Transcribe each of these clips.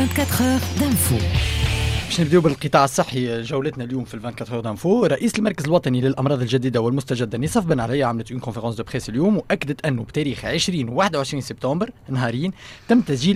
24 heures d'info. باش نبداو بالقطاع الصحي. جولتنا اليوم في 24 هور دانفو. رئيس المركز الوطني للامراض الجديده والمستجده نصف بن علي عملت اون كونفرنس دو بريس اليوم، واكدت انه بتاريخ 20 و 21 سبتمبر نهارين تم تسجيل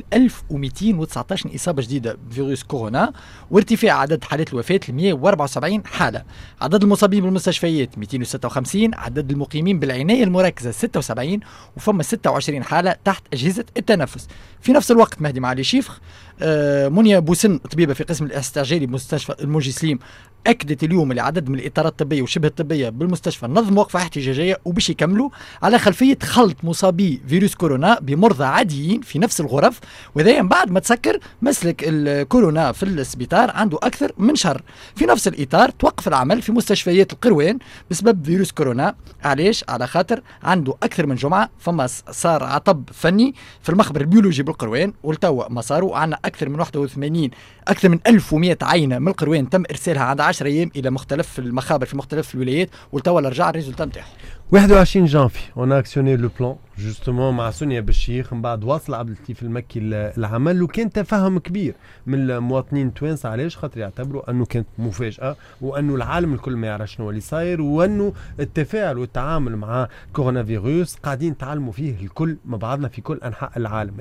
1219 اصابه جديده بفيروس كورونا، وارتفاع عدد حالات الوفاه ل 174 حاله. عدد المصابين بالمستشفيات 256، عدد المقيمين بالعنايه المركزه 76، وفما 26 حاله تحت اجهزه التنفس. في نفس الوقت مهدي معالي شيفخ منيا بوسن طبيبه في قسم الاستعجالي بمستشفى الموجي سليم اكدت اليوم اللي عدد من الاطارات الطبيه وشبه الطبيه بالمستشفى نظم وقفه احتجاجيه وباش يكملوا على خلفيه خلط مصابي فيروس كورونا بمرضى عاديين في نفس الغرف، وذا بعد ما تسكر مسلك الكورونا في السبيطار عنده اكثر من شهر. في نفس الاطار توقف العمل في مستشفيات القروان بسبب فيروس كورونا. علاش؟ على خاطر عنده اكثر من جمعه فما صار عطب فني في المخبر البيولوجي بالقروان، والتوا ما صاروا عندنا اكثر من 81 اكثر من 1100 عينه من القروان تم ارسالها عند 10 ايام الى مختلف المخابر في مختلف الولايات، والتوا رجع الريزولتا نتاعو 21 جانفي. on a actionné le plan justement مع سونيا بالشيخ، من بعد واصل عبد اللطيف المكي العمل، وكان تفهم كبير من المواطنين التوانسه. علاش؟ خاطر يعتبروا انه كانت مفاجاه، وانه العالم الكل ما يعرف شنو اللي صاير، وانه التفاعل والتعامل مع كورونا فيروس قاعدين نتعلموا فيه الكل مع بعضنا في كل انحاء العالم.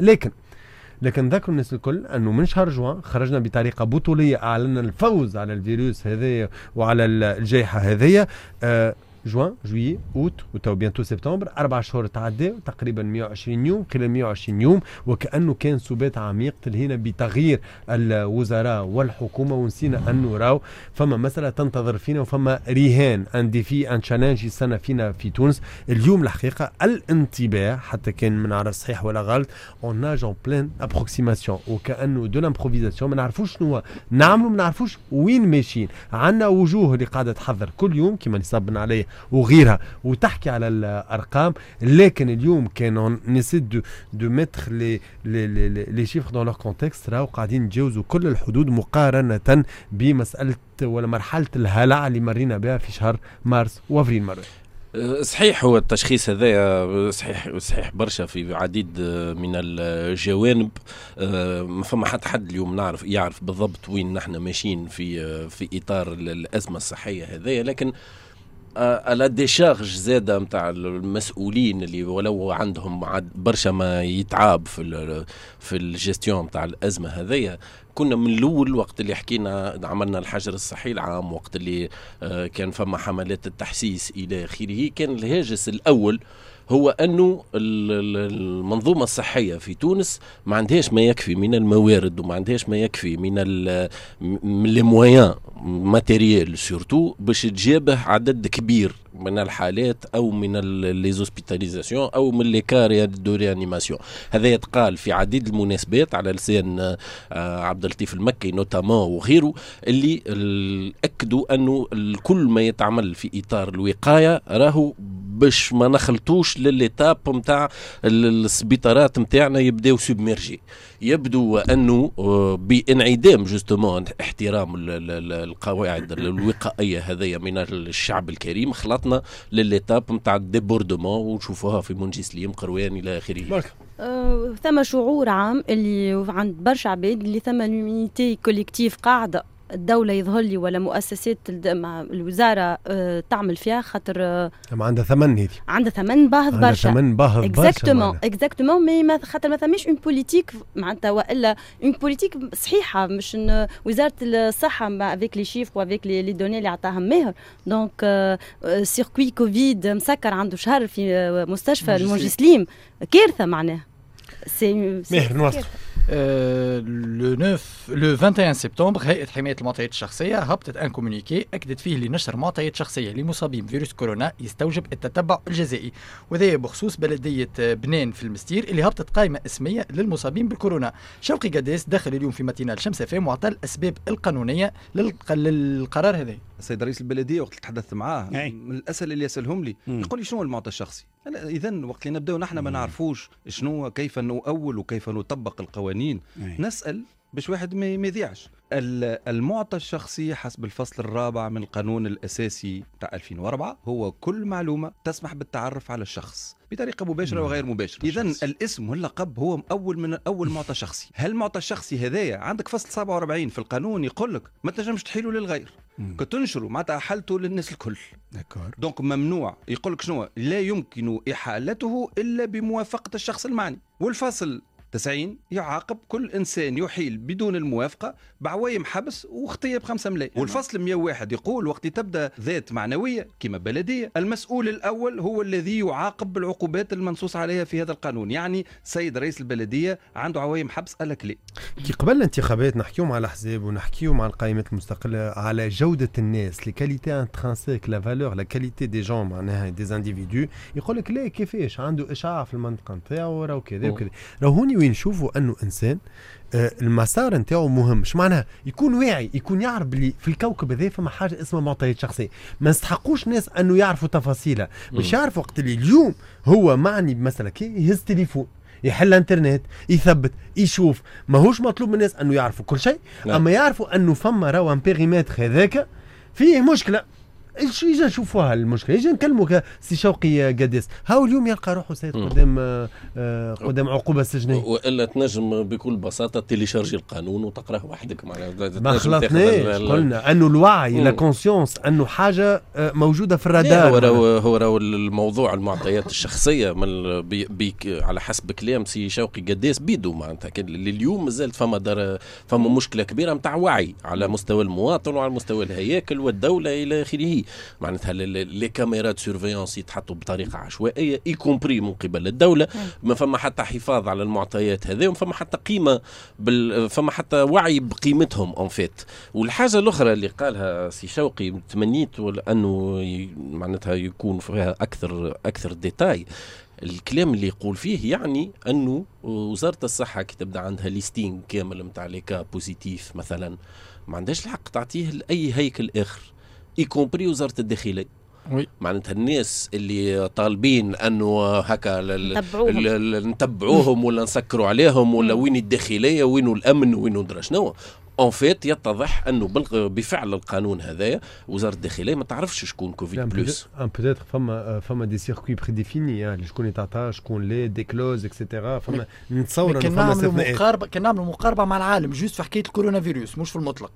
لكن ذكروا الناس الكل أنه من شهر جوان خرجنا بطريقة بطولية، أعلنا الفوز على الفيروس هذايا وعلى الجائحة هذايا. جوان، جويي، اوت، وتو بيانتو سبتمبر، 4 شهور تعدى تقريبا 120 يوم. خلال 120 يوم وكأنه كان سبات عميق تلهينا بتغيير الوزراء والحكومة، ونسينا أنه راو فما مسألة تنتظر فينا، وفما رهان ان ديفي ان تشالنج يستنى فينا في تونس. اليوم الحقيقة الانطباع حتى كان من على صحيح ولا غلط اون ناج اون بلان ابروكسيماسيون، وكأنه دو لامبروفيزاسيون. ما نعرفوش شنو نعملوا، ما نعرفوش وين ماشيين. عندنا وجوه اللي قاعدة تحضر كل يوم كما نصبنا عليه وغيرها وتحكي على الارقام، لكن اليوم كانوا نسد دو متر لي شيفر دون لور كونتكست، راهو قاعدين نتجاوزوا كل الحدود مقارنه بمساله ولا مرحله الهلع اللي مرينا بها في شهر مارس وافريل مرة. صحيح، هو التشخيص هذا صحيح برشا في عديد من الجوانب. ما فما حتى حد اليوم يعرف بالضبط وين نحن ماشيين في اطار الازمه الصحيه هذه، لكن على ديشارج زادة متاع المسؤولين اللي ولو عندهم برشا ما يتعاب في الجستيون متاع الأزمة هذية. كنا من الأول وقت اللي حكينا عملنا الحجر الصحي العام، وقت اللي كان فما حملات التحسيس إلى آخره، كان الهاجس الأول هو أنه المنظومة الصحية في تونس ما عندهاش ما يكفي من الموارد، وما عندهاش ما يكفي من المويان ماتيريال سورتو باش تجابه عدد كبير من الحالات او من ليزوسبيتاليزاسيون او من لي كارير دو ريانيماسيون. هذا يتقال في عديد المناسبات على لسان عبد اللطيف المكي نوتامون وغيره، اللي اكدوا انه كل ما يتعمل في اطار الوقايه راهو باش ما نخلطوش للإتاب متاع السبيطارات متاعنا يبداو سوبميرجي. يبدو أنه بانعدام جستمون احترام القواعد الوقائية هذية من الشعب الكريم، خلطنا للإتاب متاع الديبوردمون، ونشوفوها في منجي سليم قروان إلى آخره. ثم شعور عام اللي عند برشا عباد اللي ثم لومينيتي كوليكتيف قاعدة الدولة يظهر لي ولا مؤسسات الوزارة تعمل فيها، خاطر عندها ثمن، هذه عندها ثمن باهظ برشا. ثمن باهظ برشا اكزاكتومون مي خاطر ما ثماش اون بوليتيك معناتها، والا اون بوليتيك صحيحة، مش إن وزارة الصحة افيك لي شيفر وافيك لي دوني اللي عطاهم ماهر. دونك سيركوي كوفيد مسكر عنده شهر في مستشفى الموجي سليم، كارثة معناها. ماهر نواصل. لو 21 سبتمبر هيئة حماية المعطيات الشخصية هبطت ان كومونيكي أكدت فيه لنشر معطيات شخصية لمصابين فيروس كورونا يستوجب التتبع الجزائي، وذا بخصوص بلدية بنان في المستير اللي هبطت قائمة اسمية للمصابين بالكورونا. شوقي قداس دخل اليوم في ماتينال شمس فام وعطى الأسباب القانونية للقرار هذا. السيد رئيس البلدية وقت تحدثت معاه من الأسئلة اللي يسألهم لي يقول لي شنو المعطى الشخصي. إذن وقت اللي نبدأ نحن ما نعرفوش شنو كيف نؤول وكيف نطبق القوانين، نسأل باش واحد ما يذيعش. المعطى الشخصي حسب الفصل الرابع من القانون الأساسي بتاع 2004 هو كل معلومة تسمح بالتعرف على الشخص بطريقة مباشرة وغير مباشرة. إذن الاسم واللقب هو أول معطى شخصي. هالمعطى الشخصي هذايا عندك فصل 47 في القانون يقول لك ما تنجمش تحيله للغير، كتنشره معناتها حالته للناس الكل. دونك ممنوع، يقول لك شنو، لا يمكن إحالته إلا بموافقة الشخص المعني. والفصل 90 يعاقب كل إنسان يحيل بدون الموافقة بعوايم حبس واغتياب 5 ملايين. والفصل 101 يقول وقت تبدأ ذات معنوية كما بلدية المسؤول الأول هو الذي يعاقب بالعقوبات المنصوص عليها في هذا القانون. يعني سيد رئيس البلدية عنده عوايم حبس ألك ليه. كي قبل الانتخابات نحكيوم على الأحزاب ونحكيوم على القائمات المستقلة على جودة الناس، لكاليتي انترانسيك، لا فالور، لا كاليتي دي جون، معناها دي انديفيدو. يقول لك لا كيفاش عنده إشعاع في المنطقة نتاعو راهو كذا وكذا. راهو هوني وين نشوفوا أنه إنسان المسار نتاعو مهم. مش معناها يكون واعي، يكون يعرف بلي في الكوكب هذا فما حاجه اسمها معطيات شخصيه، ما نستحقوش ناس انه يعرفوا تفاصيلها. باش يعرف وقت اللي اليوم هو معني بمساله كي يهز تليفون، يحل انترنت، يثبت، يشوف. ماهوش مطلوب من الناس انه يعرفوا كل شيء، اما يعرفوا انه فما راهو ان بيريمتر هذاك فيه مشكله. ايش يجي نشوفوها المشكله، يجي نكلموا سي شوقي قداس هاو اليوم يلقى روحه سيد قدام عقوبه سجنيه. والا تنجم بكل بساطه تيليشارجي القانون وتقراه وحدك. ما خلطناش، قلنا انه الوعي لا كونسيونس انه حاجه موجوده في الرادار. هو الموضوع المعطيات الشخصيه من على حسب كلام سي شوقي قداس بيدو معناتها اليوم مازالت فما مشكله كبيره نتاع وعي على مستوى المواطن وعلى مستوى الهياكل والدوله الى اخره. معناتها لي كاميرات سيرفيونس يتحطوا بطريقه عشوائيه يكومبري من قبل الدوله، ما فما حتى حفاظ على المعطيات هذه، وما فما حتى قيمه فما حتى وعي بقيمتهم اون فيت. والحاجه الاخرى اللي قالها سي شوقي تمنيت انه معناتها يكون فيها اكثر ديتاي. الكلام اللي يقول فيه يعني انه وزاره الصحه كي تبدا عندها ليستينغ كامل نتاع لي كا بوزيتيف مثلا، ما عندهاش الحق تعطيه لاي هيكل اخر يكومبري وزارة الداخلية. معناتها الناس اللي طالبين انه هكا نتبعوهم ولا نسكروا عليهم ولا وين الداخلية وين الامن وين ندرى شنو، اون فيت يتضح انه بفعل القانون هذايا وزاره الداخليه ما تعرفش شكون كوفيد بلس. بوتيتر فما دي سيركوي بريديفيني شكون يتعطى شكون لي دي كلوز اكسيتيرا. فما نتصور كان نعملوا مقاربه مع العالم جوست في حكايه الكورونا فيروس مش في المطلق.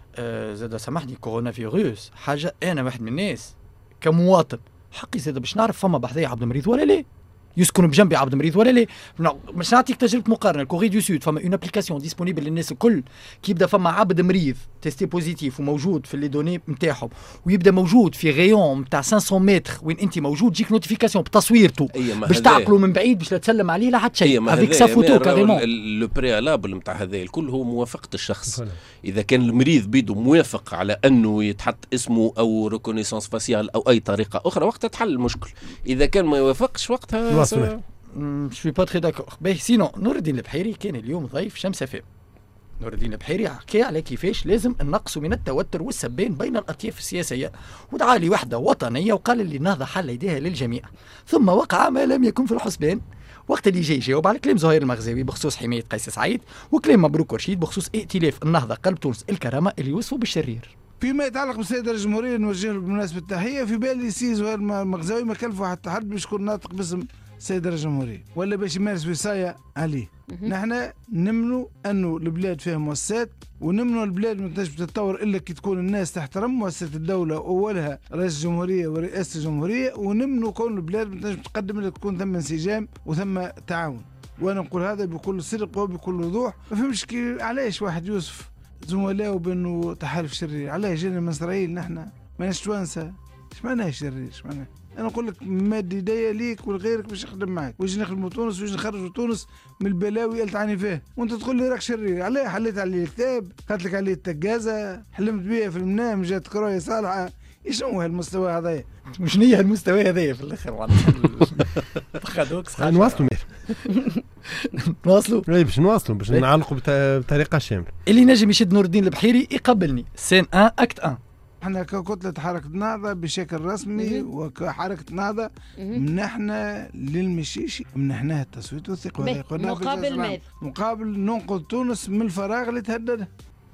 زاد سامحني كورونا فيروس حاجه انا واحد من الناس كمواطن حقي زاد باش نعرف فما بحذايا عبد المريض ولا لا، يسكن بجنبي عبد المريض ولا لا. باش نعطيك تجربه مقارنه. الكوري دو سود فما اون ابليكاسيون ديسپونيبل للناس الكل، كي يبدا فما عبد مريض تيستي بوزيتيف وموجود في لي دوني نتاعهم ويبدا موجود في غيون نتاع 500 متر وين انت موجود، تجيك نوتيفيكاسيون بتصويرته باش تعقلوا من بعيد باش لا تسلم عليه لا حتى شيء افيك سا فوتو كاريمون. لو بريالابل نتاع هذا الكل هو موافقه الشخص. اذا كان المريض بيدو موافق على انه يتحط اسمه او ريكونيسانس فاسيال او اي طريقه اخرى وقتها تحل المشكل. اذا كان ما يوافقش وقتها شوي با تري داكور. باهي سينو نور الدين البحيري كان اليوم ضيف شمس فام. نور الدين البحيري حكى على كيفاش لازم نقص من التوتر والسبان بين الأطياف السياسية، ودعا لي وحدة وطنية وقال اللي النهضة حل يديها للجميع. ثم وقع ما لم يكن في الحسبان وقت اللي جاي يجاوب على كلام زهير المغزاوي بخصوص حماية قيس سعيد وكلام مبروك ورشيد بخصوص ائتلاف النهضة قلب تونس الكرامة اللي يوصفوا بالشرير. فيما يتعلق بالسيد رئيس الجمهورية نوجه له بمناسبة التحية، في بالي سي زهير المغزاوي ما كلفوا حتى حد باش يكون ناطق باسم السيد رئيس الجمهورية ولا باش يمارس وصاية عليه. نحن نمنوا انه البلاد فيها مؤسسات، ونمنوا البلاد ما تنجمش تتطور الا كي تكون الناس تحترم مؤسسات الدوله واولها رئيس الجمهوريه ورئاسه الجمهوريه، ونمنوا كون البلاد ما تنجم تقدم الا تكون ثم انسجام وثم تعاون. وانا نقول هذا بكل صدق وبكل وضوح. ما فهمش علاش واحد يوصف زملائه بانه تحالف شرير. علاش جينا من اسرائيل نحن ماناش توانسه؟ اش معناه شرير؟ اش معناه؟ انا نقول لك مادي يديا ليك ولغيرك باش يخدم معك، واش نخدموا تونس واش نخرجوا تونس من البلاوي اللي تعاني فيه، وانت تقول لي راك شرير. علاه حليت عليه الكتاب، قالت لك عليه التقازه، حلمت بيه في المنام، جات كرايه صالحه. ايش هو هالمستوى هذايا؟ وشنو هي هالمستوى هذايا في الاخر؟ نواصلوا باش نعلقوا بطريقه شامله. اللي نجم يشد نور الدين البحيري يقبلني سين 1 اكت 1 احنا ككتلة حركة نهضة بشكل رسمي وكحركة نهضة منحنا للمشيشي منحناه التصويت والثقة. مقابل ماذا؟ مقابل ننقذ تونس من الفراغ اللي تهددها.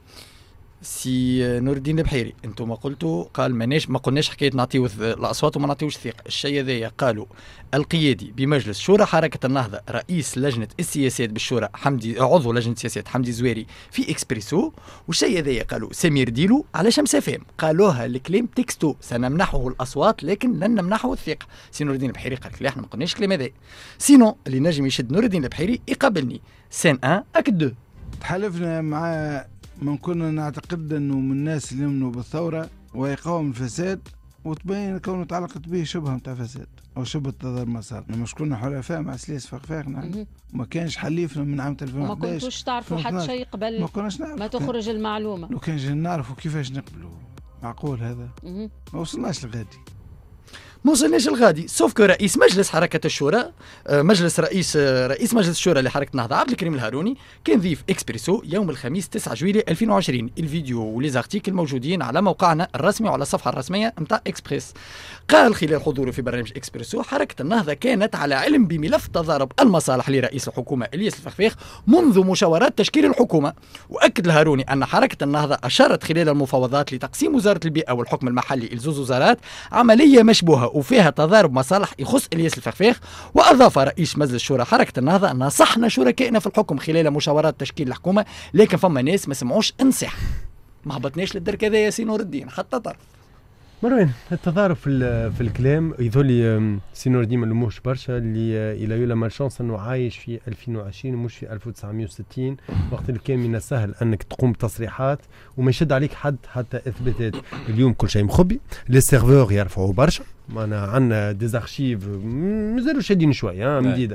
سي نور الدين البحيري، انتم قلتوا قال ما قلناش حكايه نعطيو الاصوات وما نعطيوش الثقه، الشيء هذايا قالوا القيادي بمجلس شورى حركه النهضه رئيس لجنه السياسات بالشورى حمدي، عضو لجنه السياسات حمدي زويري في اكسبريسو، والشيء هذايا قالوا سمير ديلو على شمس فام، قالوها الكلام تكستو سنمنحه الاصوات لكن لن نمنحه الثقه. سي نور الدين البحيري قال لك لا احنا ما قلناش الكلام هذا، سينو اللي نجم يشد نور الدين البحيري يقابلني سين 1 اكد 2. تحالفنا مع من كنا نعتقد أنه من الناس اللي يؤمنوا بالثورة ويقاوم الفساد، وتبين كونه تعلقت به شبهة متاع فساد أو شبهة تضارب مسار. مش كنا حلفاء مع سليس فخفاقنا، ما كانش حليفنا من عام 2011. ما كنتوش تعرفوا حتى شيء قبل ما كناش نعرف ما تخرج المعلومة. لو كان نعرفوا كيفاش نقبلوا معقول هذا؟ ما وصلناش لغادي. ما وصلناش الغادي، سوف كو رئيس مجلس حركه الشورى رئيس مجلس الشورى لحركه النهضه عبد الكريم الهاروني كان ضيف اكسبريسو يوم الخميس 9 جويلية 2020. الفيديو وليزارتيكل موجودين على موقعنا الرسمي وعلى الصفحه الرسميه نتاع اكسبريس. قال خلال حضوره في برنامج اكسبريسو حركه النهضه كانت على علم بملف تضارب المصالح لرئيس الحكومه الياس الفخفاخ منذ مشاورات تشكيل الحكومه. واكد الهاروني ان حركه النهضه اشارت خلال المفاوضات لتقسيم وزاره البيئه والحكم المحلي لزوز وزارات عمليه مشبوهه وفيها تضارب مصالح يخص الياس الفخفاخ. واضاف رئيس مجلس الشورى حركه النهضه نصحنا شركائنا في الحكم خلال مشاورات تشكيل الحكومه، لكن فما ناس ما سمعوش انصح. ما هبطناش للدرك هذا يا سي نور الدين حتى طرف. مروان التضارب في الكلام يظل سي نور الدين ما نلوموش برشا اللي الى يولا مالشانس انه عايش في 2020 ومش في 1960 وقت اللي كان من السهل انك تقوم بتصريحات وما يشد عليك حد حتى اثباتات. اليوم كل شيء مخبي، لي سيرفور يرفعوا برشا، معنا عندنا ديزارشيف مازالوا شادين شويه مديده،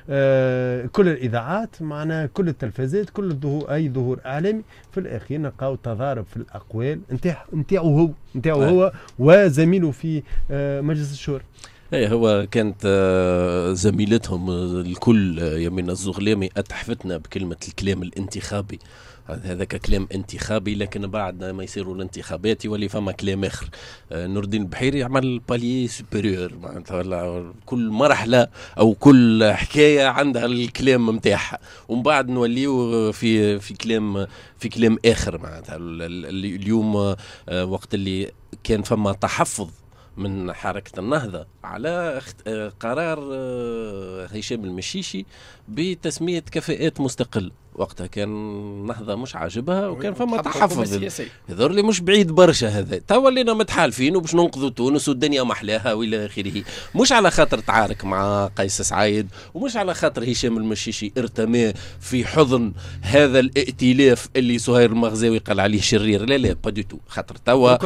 كل الاذاعات معنا كل التلفزات كل الظهور اي ظهور اعلامي في الاخير نلقاو تضارب في الاقوال نتاعو هو وزميله في مجلس الشورى. ايه هو كانت زميلتهم الكل يمين الزغلامي اتحفتنا بكلمه الكلام الانتخابي. هذاك كلام انتخابي، لكن بعد ما يصيروا الانتخابات يولي فما كلام اخر. نور الدين البحيري عمل بالي سوبيريور، معناتها كل مرحله او كل حكايه عندها الكلام نتاعها، ومن بعد نوليو في كلام اخر. معناتها اليوم وقت اللي كان فما تحفظ من حركة النهضة على قرار هشام المشيشي بتسمية كفاءات مستقل، وقتها كان النهضة مش عاجبها وكان فما تحفظ. يظهر لي مش بعيد برشا هذا، توا لينا متحالفين وباش ننقذوا تونس والدنيا محلاها والى اخره، مش على خاطر تعارك مع قيس سعيد ومش على خاطر هشام المشيشي ارتمى في حضن هذا الائتلاف اللي سهير المغزاوي قال عليه شرير. لا با دي تو، خاطر توا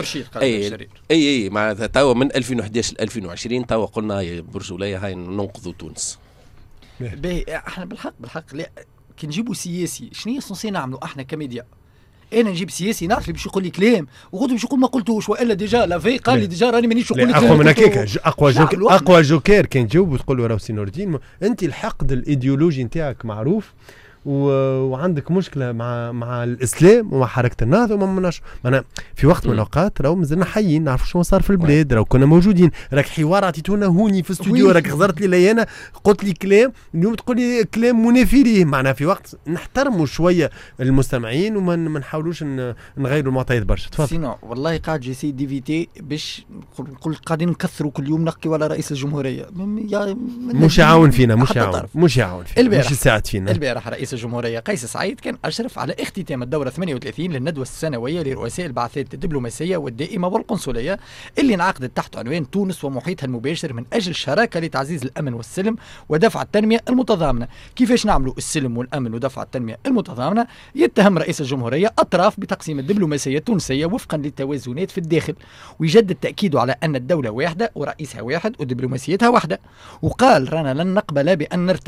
اي معناتها توا من 2011 ل 2020 توا قلنا يا برجوليه هاي ننقذوا تونس. باهي احنا بالحق لا كي نجيبوا سياسي شنو هي سونسي نعملوا احنا كميديا؟ انا نجيب سياسي نعرف اللي باش يقول لي كلام وغدو باش يقول ما قلتوش، والا ديجا لافي قال لي ديجا راني مانيش نقول لك اقوى من هكاك. اقوى جوكير كان تجاوب وتقول له راهو سي نور الدين انت الحقد الايديولوجي نتاعك معروف وعندك مشكله مع الاسلام ومع حركه النهضه وما مناش معنا في وقت من الاوقات راهو مازلنا حيين نعرفوا شنو صار في البلاد، راهو كنا موجودين. راك حوار عطيتونا هوني في الاستوديو، راك غزرت لي انا قلت لي كلام، اليوم تقول لي كلام منافي ليه. معنا في وقت نحترموا شويه المستمعين وما نحاولوش نغيروا المعطيات برشا. تفضل. سينو والله قاعد جيسي ديفيتي باش نقول قاعدين نكثروا كل يوم نحكي ولا رئيس الجمهوريه مش يعاون فينا، مش يعاون فينا، مش يساعد فينا. البارح رئيس الجمهورية قيس سعيد كان أشرف على اختتام الدورة 38 للندوة السنوية لرؤساء البعثات الدبلوماسية والدائمة والقنصلية اللي انعقدت تحت عنوان تونس ومحيطها المباشر من أجل شراكة لتعزيز الأمن والسلم ودفع التنمية المتضامنة. كيفاش نعملوا السلم والأمن ودفع التنمية المتضامنة؟ يتهم رئيس الجمهورية أطراف بتقسيم الدبلوماسية التونسية وفقا للتوازنات في الداخل، ويجدد تأكيده على أن الدولة واحدة ورئيسها واحد ودبلوماسيتها واحدة. وقال رانا لن نقبل بأن نرتهن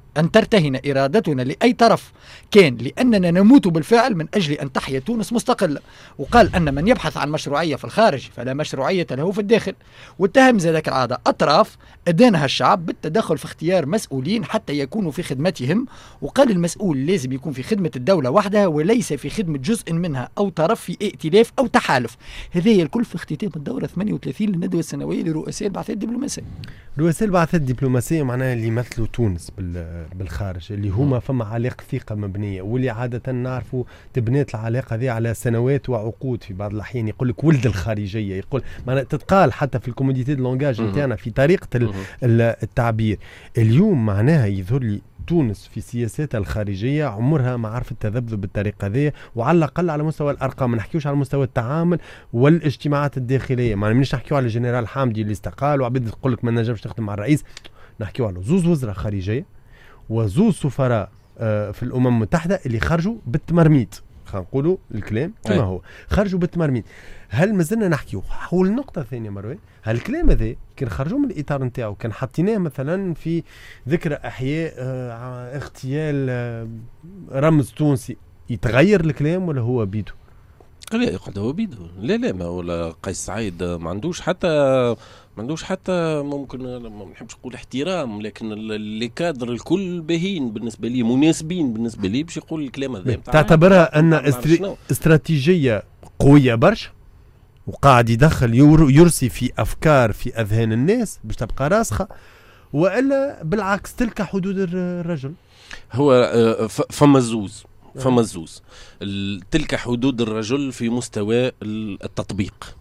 أن ترتهن إرادتنا لأي طرف كان، لأننا نموت بالفعل من أجل أن تحيا تونس مستقلة. وقال أن من يبحث عن مشروعية في الخارج فلا مشروعية له في الداخل. واتهم زادك العادة أطراف أدانها الشعب بالتدخل في اختيار مسؤولين حتى يكونوا في خدمتهم، وقال المسؤول لازم يكون في خدمة الدولة وحدها وليس في خدمة جزء منها أو طرف في ائتلاف أو تحالف. هذا الكل في اختتام الدورة 38 للندوة السنوية لرؤساء البعثات الدبلوماسية. رؤساء البعثات الدبلوماسية معناها اللي يمثلوا تونس بالخارج، اللي هما فما علاقة ثقة مبنية، واللي عادة نعرفوا تبنيت العلاقة ذي على سنوات وعقود. في بعض الأحيان يقول لك ولد الخارجية، يقول معناها تتقال حتى في الكوموديتي دو لونجاج نتاعنا في طريقة التعبير. اليوم معناها يظهر لي تونس في سياساتها الخارجية عمرها ما عرفت تذبذب بالطريقة ذي، وعلى الأقل على مستوى الأرقام. ما نحكيوش على مستوى التعامل والاجتماعات الداخلية، ما نمنيش نحكيو على الجنرال حامدي اللي استقال وعبيد تقول لك ما نجمش نخدم مع الرئيس. نحكيو على زوز وزراء خارجية وزوز سفراء في الأمم المتحدة اللي خرجوا بالتمرميد، خلينا نقولوا الكلام كما هو، خرجوا بالتمرميد. هل مازلنا نحكيو حول النقطة الثانية مروان؟ هل الكلام هذا كان خرجوا من الإطار نتاعو كان حطيناه مثلا في ذكرى إحياء اغتيال رمز تونسي يتغير الكلام ولا هو بيدو؟ لا يقعد هو بيدو. لا ما ولا قيس سعيد ما عندوش حتى ممكن ما نحبش نقول احترام، لكن اللي كادر الكل باهين بالنسبه لي، مناسبين بالنسبه لي باش يقول الكلام هذا. تعتبرها ان استراتيجيه قويه برشا وقاعد يدخل يرسي في افكار في اذهان الناس باش تبقى راسخه، والا بالعكس تلك حدود الرجل؟ هو فما الزوز تلك حدود الرجل في مستوى التطبيق.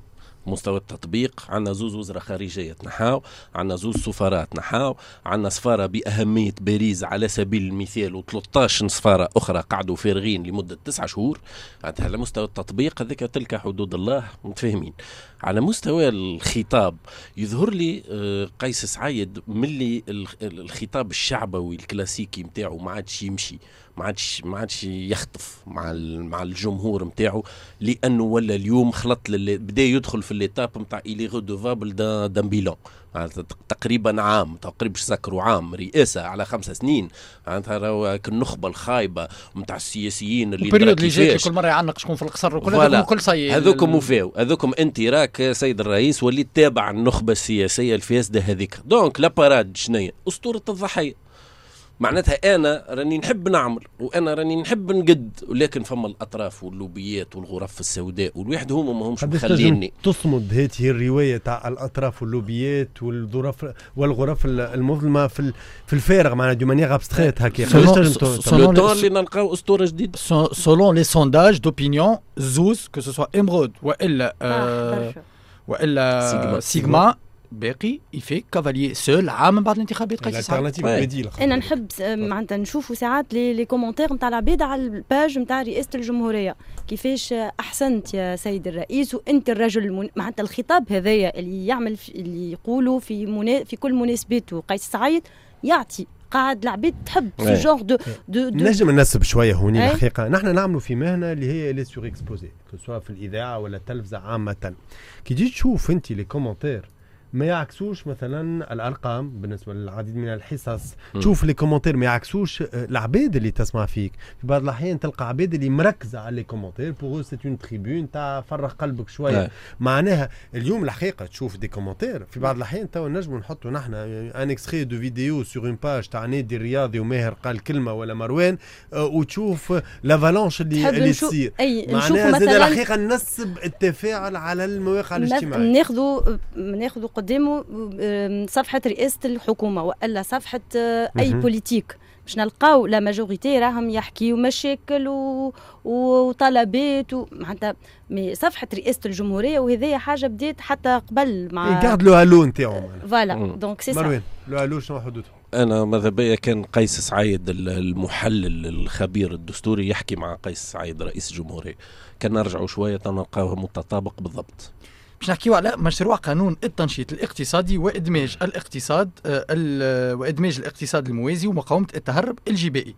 عندنا زوز وزراء خارجية نحاو، عندنا زوز سفارات نحاو، عندنا سفارة بأهمية باريس على سبيل المثال و13 سفارة أخرى قعدوا فارغين لمدة 9 شهور. على مستوى التطبيق هذيك تلك حدود الله متفاهمين. على مستوى الخطاب يظهر لي قيس سعيد ملي الخطاب الشعبوي الكلاسيكي متاعه ما عادش يمشي، ما عادش يخطف مع الجمهور متاعه، لانه ولا اليوم خلط بدا يدخل في الليتاب نتاع إلي ريدوفابل دان بيلون. تقريبا عام تقريبا سكروا عام رئاسه على 5 سنين. معناتها النخبه الخايبه نتاع السياسيين اللي جاي كل مره يعنق شكون في القصر وكل كل صي هذوكم وفاو هذوكم. انت راك سيد الرئيس وليت تابع النخبه السياسيه الفاسده هذيك. دونك لاباراد شنية اسطوره الضحيه. معناتها انا راني نحب نعمل وانا راني نحب نقد، ولكن فما الاطراف واللوبيات والغرف السوداء والواحد هما ما همش مخليني تصمد هذه الروايه تاع الاطراف واللوبيات والغرف المظلمه في الفارغ معناها دو مانيير ابستريت هكا. لو طون اللي نلقاو اسطوره جديده سولون لي سونداج دوبينيون زوز كو سوا امرود والا سيغما باقي يفيك كافاليي سول عام بعد الانتخابات. قيس سعيد انا نحب معناتها نشوفوا ساعات لي كومونتير نتاع العباد على الباج نتاع رئاسه الجمهوريه كيفاش احسنت يا سيد الرئيس وانت الرجل معناتها الخطاب هذايا اللي يعمل اللي يقولوا في كل مناسباته قيس سعيد يعطي قاعد العباد تحب في جور دو نجم ننسب شويه هوني الحقيقه. نحن نعملوا في مهنه اللي هي لي سور اكسبوزي سواء في الاذاعه ولا التلفزه عامه. كي تجي تشوف انت لي كومونتير ما يعكسوش مثلا الارقام بالنسبه للعديد من الحصص، تشوف لي كومونتير ما يعكسوش العباد اللي تسمع فيك. في بعض الاحيان تلقى عباد اللي مركزه على لي كومونتير بوغ سي اون تريبون تاع فرغ قلبك شويه. معناها اليوم الحقيقه تشوف دي كومونتير في بعض الاحيان تو نجموا نحطوا نحن ان اكستري دو فيديو سور اون باج تاع نادي الرياضي وماهر قال كلمه ولا مروان وتشوف لافالونش اللي تصير. معناها زاد الحقيقه نسب التفاعل على المواقع الاجتماعيه. ناخذوا قدامه صفحة رئاسة الحكومة وإلا صفحة أي بوليتيك باش نلقاو لا ماجوريتي راهم يحكيوا مشاكل وطلبات معناتها صفحة رئاسة الجمهورية، وهذه حاجة بديت حتى قبل مع يقعد له هالو نتاعو فوالا. دونك سي مروان له هالو شنو حدوده؟ أنا ماذا بيا كان قيس سعيد المحلل الخبير الدستوري يحكي مع قيس سعيد رئيس الجمهورية، كان نرجعوا شوية نلقاوه متطابق بالضبط. باش نحكيو على مشروع قانون التنشيط الاقتصادي وادماج الاقتصاد الموازي ومقاومه التهرب الجبائي.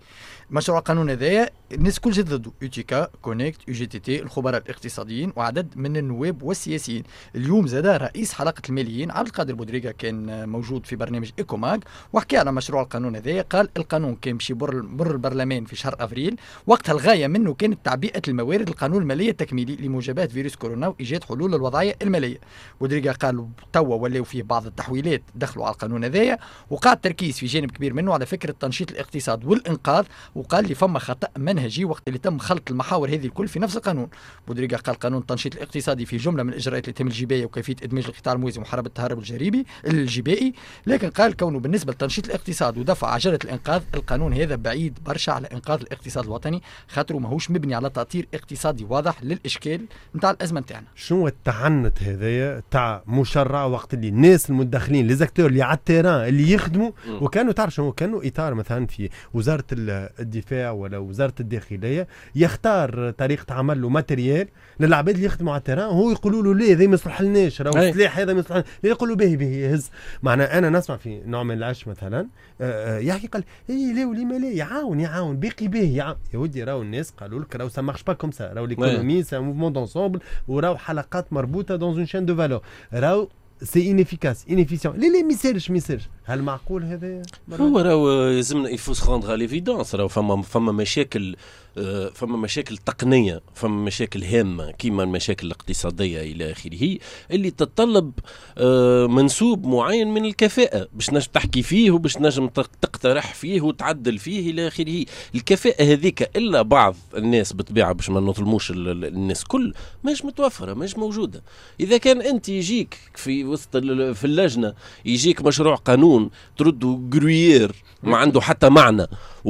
مشروع القانون هذايا الناس كل جد ضده، يوتيكا، كونكت، UGTT، الخبراء الاقتصاديين وعدد من النواب والسياسيين. اليوم زاد رئيس حلقة الماليين عبد القادر بودريغا كان موجود في برنامج إيكوماغ وحكى على مشروع القانون هذايا. قال القانون كان باش يمر البرلمان في شهر أفريل، وقتها الغاية منه كانت تعبئة الموارد القانون المالية التكميلي لمواجهة فيروس كورونا وإيجاد حلول للوضعية المالية. بودريغا قال توا ولاو فيه بعض التحويلات دخلوا على القانون هذايا، وقع التركيز في جانب كبير منه على فكرة تنشيط الاقتصاد والإنقاذ، وقال لي فما خطأ منهجي وقت اللي تم خلط المحاور هذه الكل في نفس القانون. بودريغا قال قانون التنشيط الاقتصادي في جملة من الإجراءات اللي تم الجباية وكيفية إدماج القطاع الموازي ومحاربة التهرب الجبائي، لكن قال كونه بالنسبة لتنشيط الاقتصاد ودفع عجلة الإنقاذ القانون هذا بعيد برشا على إنقاذ الاقتصاد الوطني، خاطره ماهوش مبني على تأطير اقتصادي واضح للإشكال نتاع الأزمة نتاعنا. شنو التعنت هذايا تاع مشرع وقت اللي الناس المدخلين لي زاكتور اللي على التيران اللي يخدموا وكانوا تعرف شنو كانوا اطار مثلا في وزاره الدفاع ولا وزاره الداخليه يختار طريقه عمل له ماتريال للعباد اللي يخدموا على التيران، وهو يقولوا له لا هذا ما يصلحلناش، راهو السلاح هذا ما يصلحلناش، يقولوا به يهز. معناها انا نسمع في نوع من العش مثلا يحكي قال اي لا ولي ما لا يعاون باقي به يا ودي، راهو الناس قالوا لك راهو سا مارش با كوم سا، راهو ليكونومي سي ان موفمون دونسومبل وراهو حلقات مربوطه دون اون شين دو فالور، راهو سي انيفيكاس انيفيسيون لا ما يسالش. هل معقول هذا؟ هو راهو يلزمنا يفو سخوندغ ليفيدونس، راهو فما مشاكل تقنيه، فما مشاكل هامه كيما المشاكل الاقتصاديه الى اخره اللي تتطلب منسوب معين من الكفاءه باش نجم تحكي فيه وباش نجم تقترح فيه وتعدل فيه الى اخره. الكفاءه هذيك الا بعض الناس بطبيعه باش ما نظلموش الناس كل ماش متوفره ماش موجوده. اذا كان انت يجيك في وسط في اللجنه يجيك مشروع قانون تردوا جرويير ما عنده حتى معنى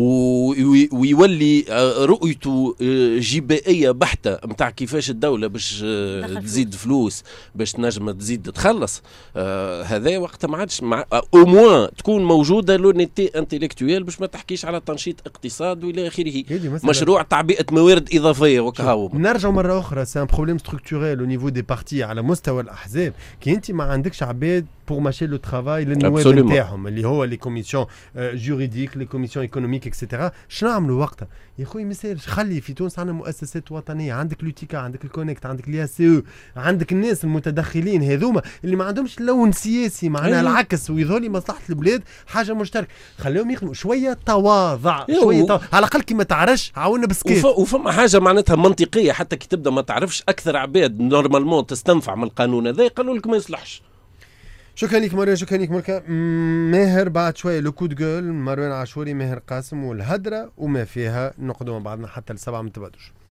ويولي رؤيته جبائيه بحته متاع كيفاش الدوله باش تزيد فلوس باش تنجم تزيد تخلص، هذا وقت ما عادش او موان تكون موجوده لونيتي انتيليكتويل باش ما تحكيش على تنشيط اقتصاد والى اخره. مشروع تعبئه موارد اضافيه وكهو. نرجع مره اخرى سي ان بروبليم ستركتوريل او نيفو دي بارتي على مستوى الاحزاب كي انت ما عندكش عباد بور ماشي لو ترافاي للنواب نتاعهم اللي هو لي كوميسيون جوريديك لي كوميسيون ايكونوميك اكسيتيرا. شنو نعملوا وقتها يا خويا؟ ما يسالش، خلي في تونس عندنا مؤسسات وطنيه، عندك لوتيكا، عندك الكونكت، عندك اليا سي او، عندك الناس المتدخلين هذوما اللي ما عندهمش لون سياسي معناها العكس ويظهر لي مصلحه البلاد حاجه مشتركه. خليهم يخدموا شويه تواضع شويه على الاقل كي ما تعرفش عاونا بسكيت وفما حاجه معناتها منطقيه حتى كي تبدا ما تعرفش اكثر عباد نورمالمون تستنفع من القانون هذا يقولوا لك ما يصلحش. شكرا لك مروان، شكرا لك ملكة. ماهر بعد شوية لو كود جول مروان عاشوري ماهر قاسم والهدرة وما فيها نقدم بعضنا حتى ل7 ما تبعدوش.